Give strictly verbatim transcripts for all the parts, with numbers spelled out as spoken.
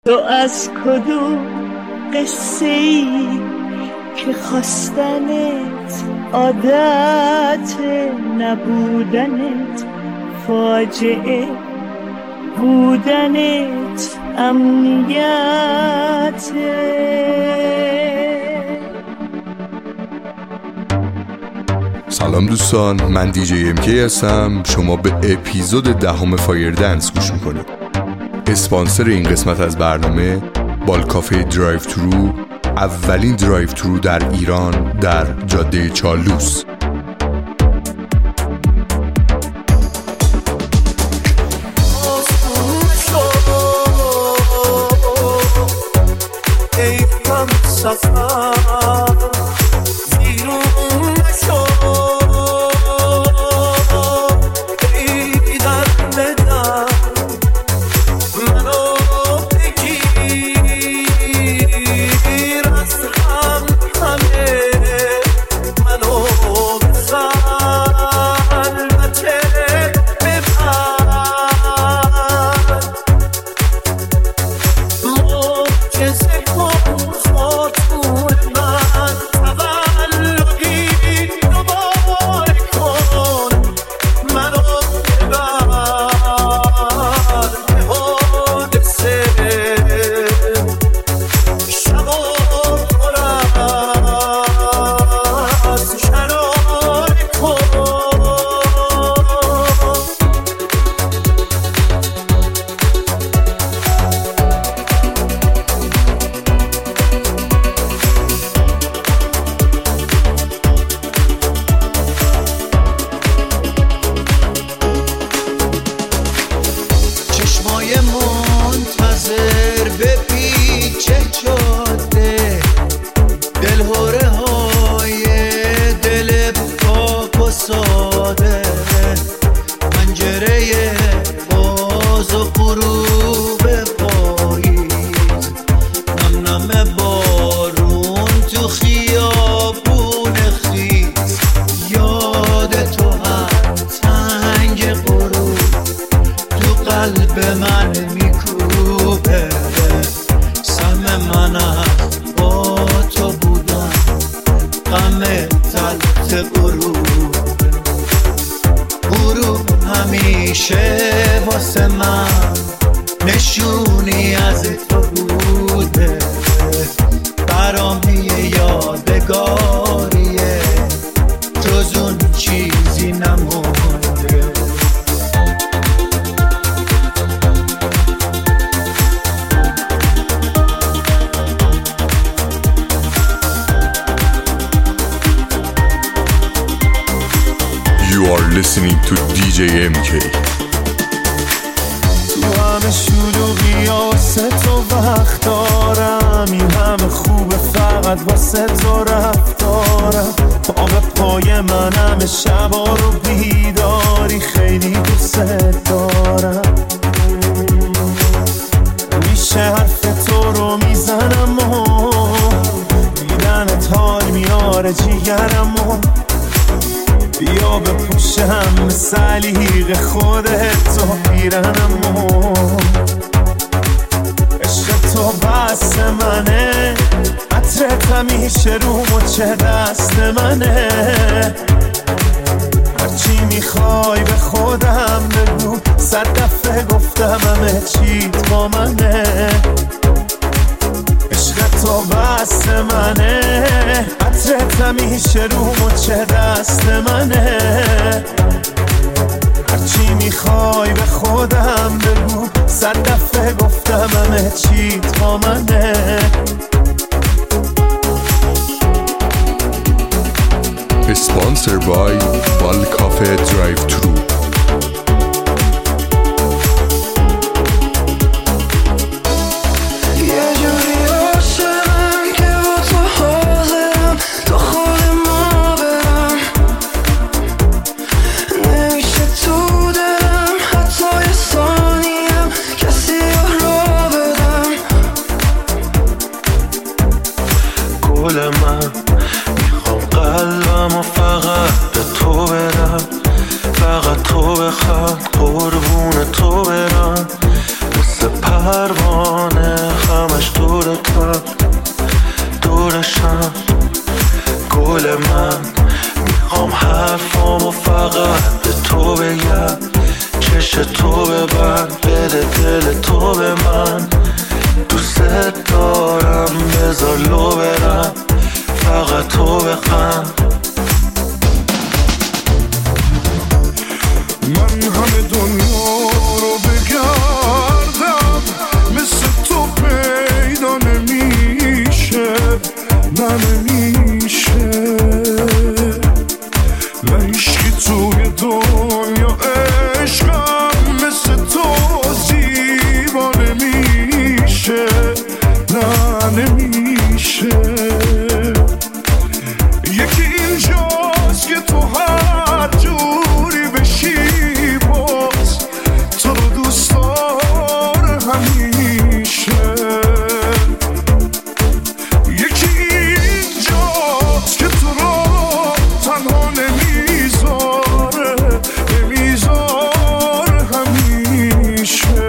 تو از کدوم قصه ای که خواستنت عادت، نبودنت فاجعه، بودنت امنیت. سلام دوستان، من دیجی ام کی هستم. شما به اپیزود دهم فایر دنس گوش میکنید. اسپانسر این قسمت از برنامه بالکافه درایو ترو، اولین درایو ترو در ایران در جاده چالوس. Listening to دی جی ام کی. تو همه شلوغی واسه تو وقت دارم، این همه خوبه فقط واسه تو رفتارم. پا به پای من همه شبا رو بیداری، خیلی دوست دارم. میشه حرف تو رو میزنم و دیدنت حال میاره جیگرم و بیا بپوشم سلیق خودت و پیرنم و عشق تو بس منه، عطرت همیشه رو مچه دست منه. هرچی میخوای به خودم بگو، صد دفعه گفتم همه چیت با منه. عشق تو بس منه، عطرت همیشه رو مچه دست منه. هرچی میخوای به خودم بگو، صد دفعه گفتم همه چیت با منه. Sponsored by بالکافه درایو ترو. میخوام قلبم و فقط به تو بدم، فقط تو نمیشه. یکی اینجاست که تو هر جوری بشی باز تو رو دوست داره همیشه. یکی اینجاست که تو رو تنها نمیذاره نمیذاره همیشه.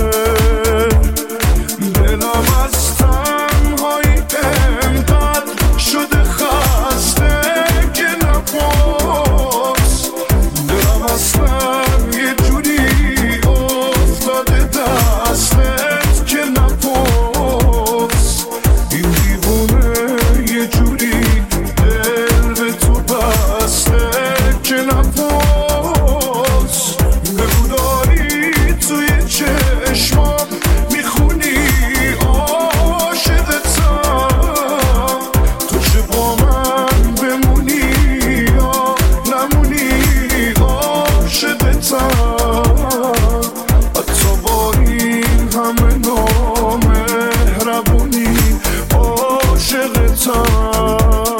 دلم از تنهایی انقدر شده خسته که نپاس. دلم اصلا یه جوری افتاده دستت که نپاس. این دیوونه یه جوری دل به تو بسته که نپاس. بگو داری توی چشمام میخونی عاشقتم. تو چه با من بمونی یا نمونی عاشقتم. حتی با این همه نامهربونی عاشقتم.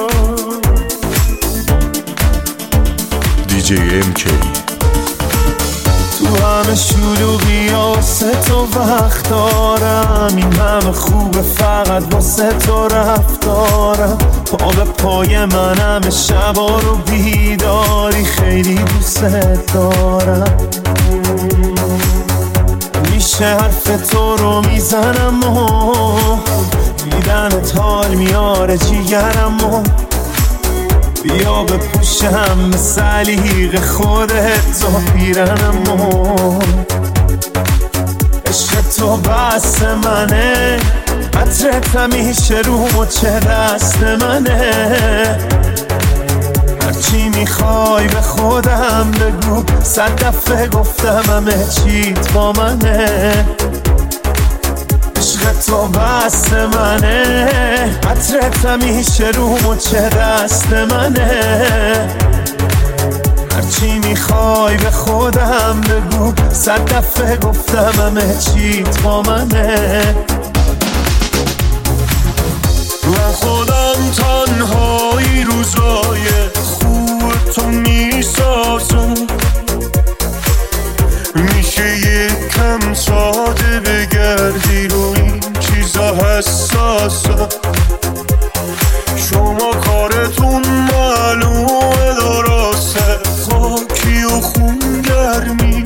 دی جی ام کی. تو همه شلوغی واسه تو وقت دارم. این همه خوبه فقط واسه تو رفتارم. پا به پای من همه شبا رو بیداری. خیلی دوست دارم. میشه حرف تو رو میزنم و دیدنت حال میاره جیگرم و بیا بپوشم به سلیق خودت و پیرنم و عشق تو بس منه. عطرت همیشه رو مچ دست منه. هرچی میخوای به خودم بگو. صد دفعه گفتم همه چیت با منه. عشق تو بس منه. عطرت همیشه رو مچ دست منه. هرچی میخوای به خودم بگو. صد دفعه گفتم همه چیت با منه. من خودم تنهایی روزای خوب تو میسازم. میشه یکم ساده بگردی رو این چیزا حساسم. شما کارتون معلومه درسته. خاکی و خونگرمی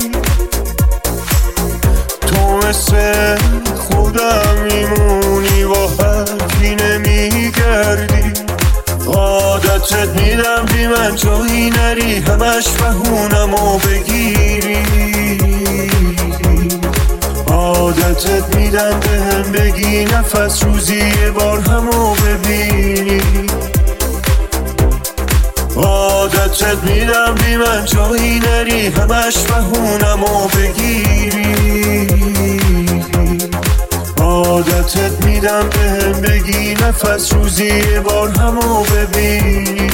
تو مثل خودم میمونی و حرفی نمیگردی. عادتت میدم بی من جایی نری. همش بهونمو بگیری. عادتت میدم به هم بگی نفس روزی یه بار همو ببینی. عادتت میدم بی من جایی نری. همش بهونمو بگیری. عادتت میدم به هم بگی نفس روزی یه بار همو ببینی.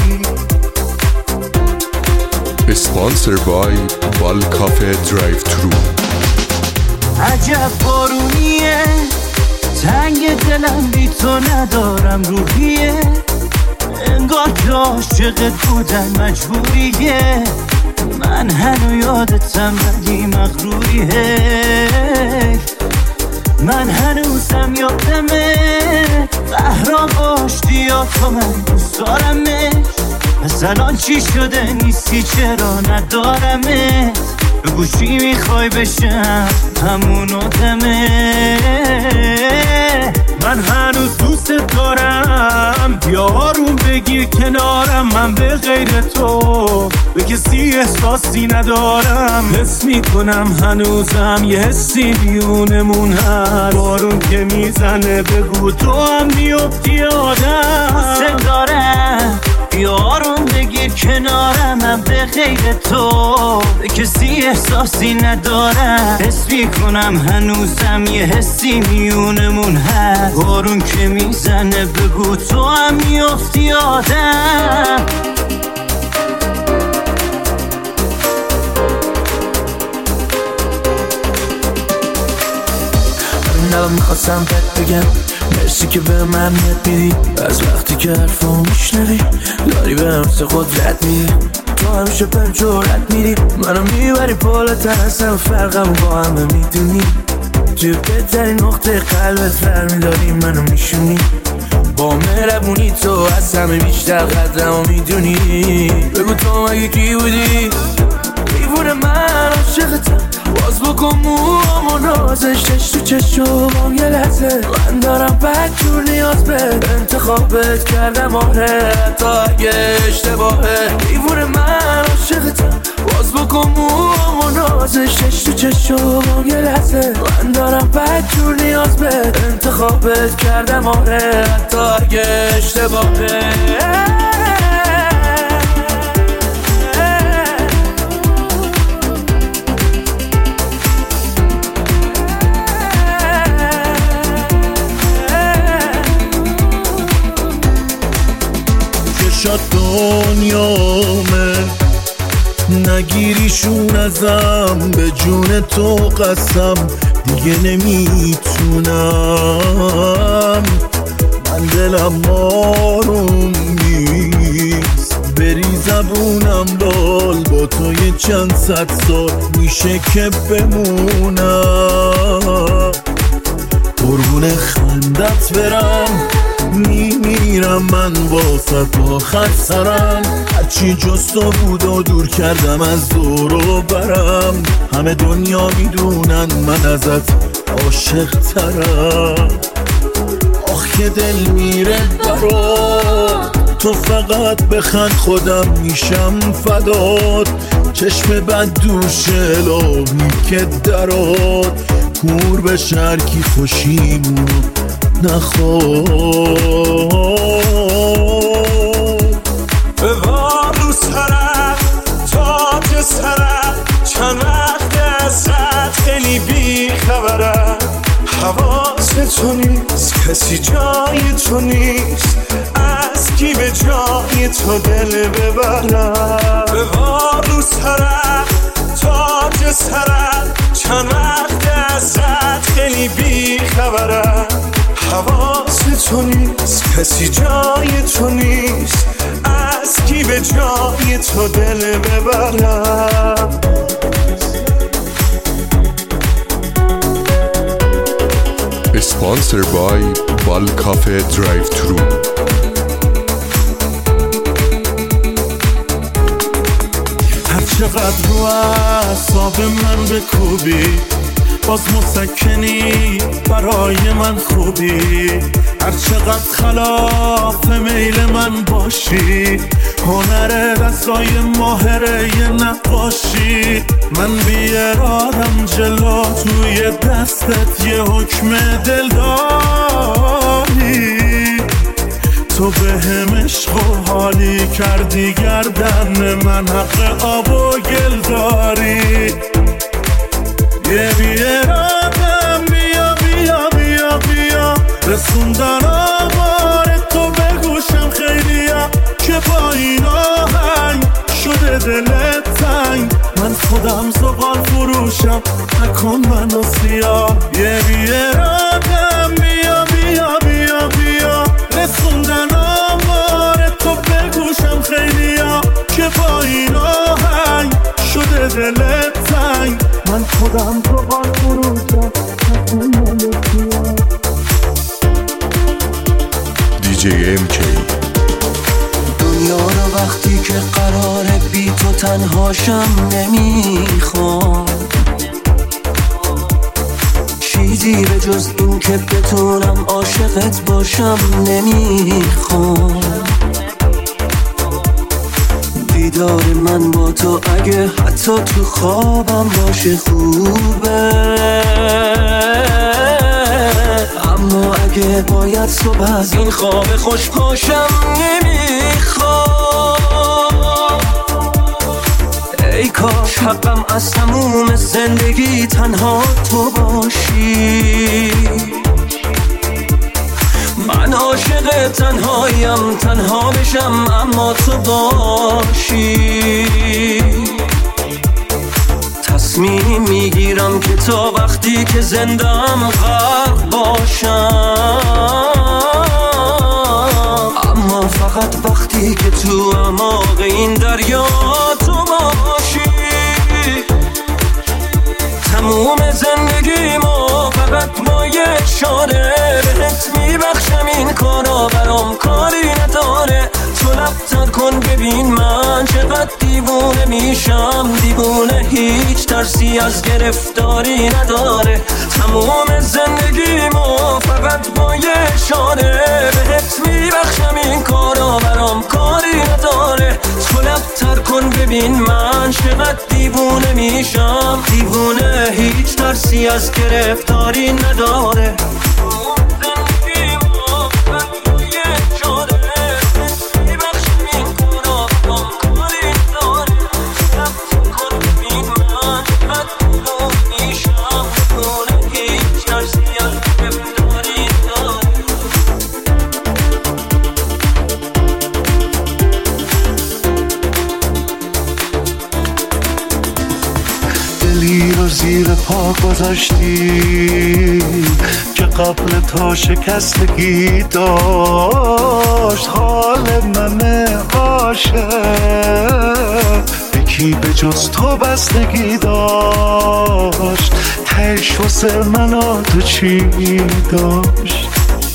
اسپانسر بای بال کافه درایو ترو. عجب بارونیه تنگ دلم بی تو ندارم روحیه. انگار که عاشقت بودن مجبوریه. من هنو یادتم ولی مغروریه. من هنوزم یادمه قهران باشتی یا تو من دوست دارمش. پس الان چی شده نیستی چرا ندارمت. بگو چی میخوای بشم همون آدمه. من هنوز دوست دارم. بیا آروم بگیر کنارم. من به غیر تو به کسی احساسی ندارم. حس میکنم هنوزم یه حسی بیونمون هست. بارون که میزنه بگو تو هم میفتی آدم. حسن دارم بیا آروم بگیر کنارم. من به غیر تو به کسی احساسی ندارم. حس میکنم هنوزم یه حسی میونمون هست. بارون که میزنه بگو تو هم میفتی آدم. نبا میخواستم بهت بگم مرسی که به من یاد میدی از وقتی که حرفو میشنوی داری به هم سه قدرت میدی تو همیشه پر جورت میدی منو میبری بالاتر اصلا فرقم با همه میدونی توی بهترین نقطه قلبت فرمیداری منو میشونی با مهربونی تو از همه بیشتر قدرمو میدونی بگو تو مگه کی بودی دیوونه من عاشقتم باز بکن موامو نازش چش تو چشمام یه لحظه من دارم بد جور نیاز به انتخابت کردم آره حتی اگه اشتباهه دیوونه من عاشقتم باز بکن موامو نازش چش تو چشمام یه لحظه من دارم بد جور نیاز به انتخابت کردم آره حتی اگه اشتباهه شاد دنیامه نگیریشون ازم به جون تو قسم دیگه نمیتونم من دلم آروم نیست بری زبونم لال با تو یه چند صد سال میشه که بمونم قربون خندت برم میمیرم من واسه آخر سرم هرچی جز تو بود و دور کردم از دور و برم همه دنیا میدونن من ازت عاشق ترم آخ که دل میره برات تو فقط بخند خودم میشم فدات چشم بد دوشه لابی که درات کور به شرکی خوشیمونو نخواد ببار رو سرم تاج سرم چند وقت ازت خیلی بی خبرم حواس تو نیست کسی جای تو نیست از کی به جای تو دل ببرم ببار رو سرم تاج سرم چند وقت ازت خیلی بی خبرم حواس تو نیست کسی جای تو نیست از کی به جای تو دل ببرم Sponsored by Bal Cafe Drive Thru. هر چقدر رو اعصاب من بکوبی باز مسکنی برای من خوبی هر چقدر خلاف میل من باشی هنر دستای ماهره یه نقاشی من بی ارادم جلو توی دستت یه حکم دل داری تو به هم عشق و حالی کردی گردن من حق آب و گل داری یه بی ارادم بیا بیا بیا بیا رسوندن آمار تو به گوشم خیلیا که با این آهنگ شده دلت تنگ من خودم زغال فروشم نکن منو سیاه یه بی ارادم بیا بیا بیا بیا رسوندن آمار تو به گوشم خیلیا که با این آهنگ شده دلت تنگ من خودم زغال فروشم نکن منو سیاه دی جی ام کی دنیا رو وقتی که قراره بی تو تنهاشم نمیخوام چیزی به جز این که بتونم عاشقت باشم نمیخوام دیدار من با تو اگه حتی تو خوابم باشه خوبه اما اگه باید صبح از این خواب خوش پاشم نمیخوام ای کاش حقم از تموم زندگی تنها تو باشی من عاشق تنهایم تنها بشم اما تو باشی تصمیم میگیرم که تا وقتی که زندم غرق باشم تو اعماق این دریا تو باشی. تموم زندگیمو فقط با یه اشاره بهت میبخشم، این کارا برام کاری نداره. تو لب تر کن ببین من چقدر دیوونه میشم، دیوونه هیچ ترسی از گرفتاری نداره. تموم زندگیمو فقط با یه اشاره بهت میبخشم، این کارا برام کاری نداره. تو لب تر کن ببین من چقدر دیوونه میشم، دیوونه هیچ ترسی از گرفتاری نداره. زیر پا گذاشتی که قبل تا شکستگی داشت. حال من عاشق یکی به جز تو بستگی داشت. تهش واسه من تو چی داشت؟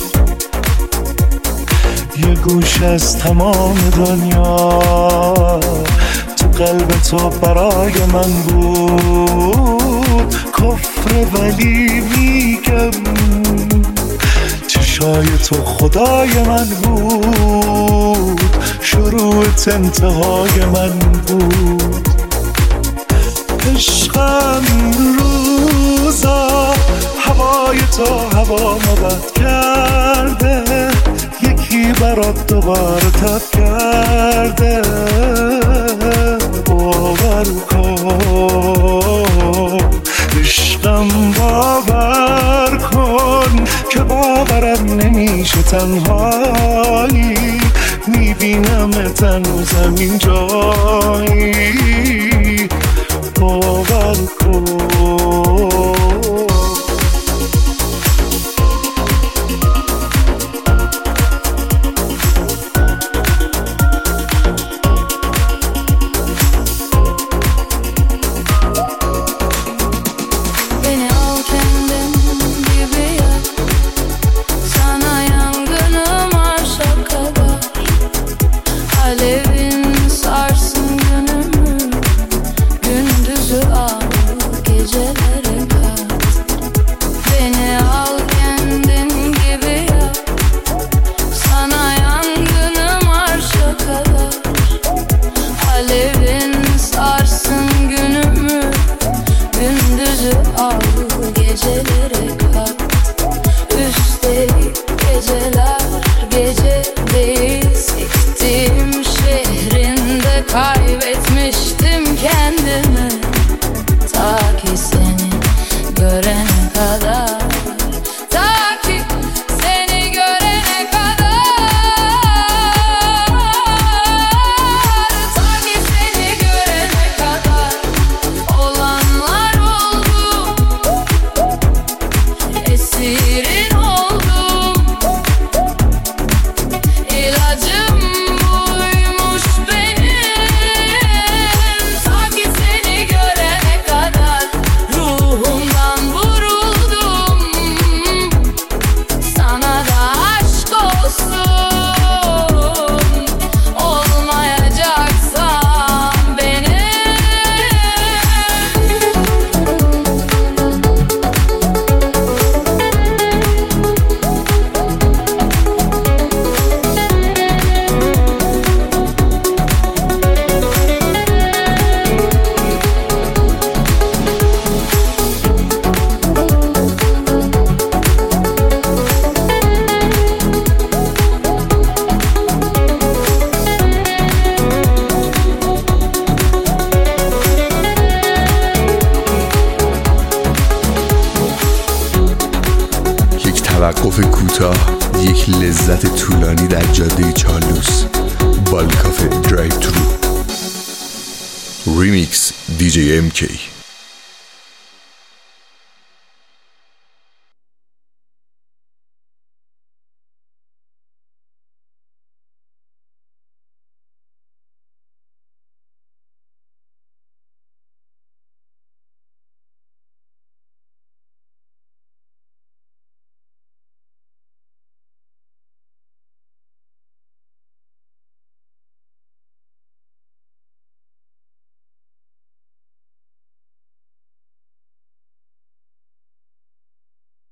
یه گوش از تمام دنیا قلب تو برای من بود کفر، ولی میگم چشای تو خدای من بود، شروعت انتهای من بود. عشقم روزا هوای تو هوا مبد کرده، یکی برات دوباره تب کرده. باور کن عشقم، باور کن که باورم نمیشه تنهایی میبینم تنوزم این جایی. باور کن kaybetmiştim kendimi, ta ki seni görene kadar, ta ki seni görene kadar, ta ki seni görene kadar olanlar oldu, esirin oldum, ilacım buymuş benim. توقف کوتاه، یک لذت طولانی در جاده چالوس. بالکافه درایو ترو. ریمیکس دی جی ام کی.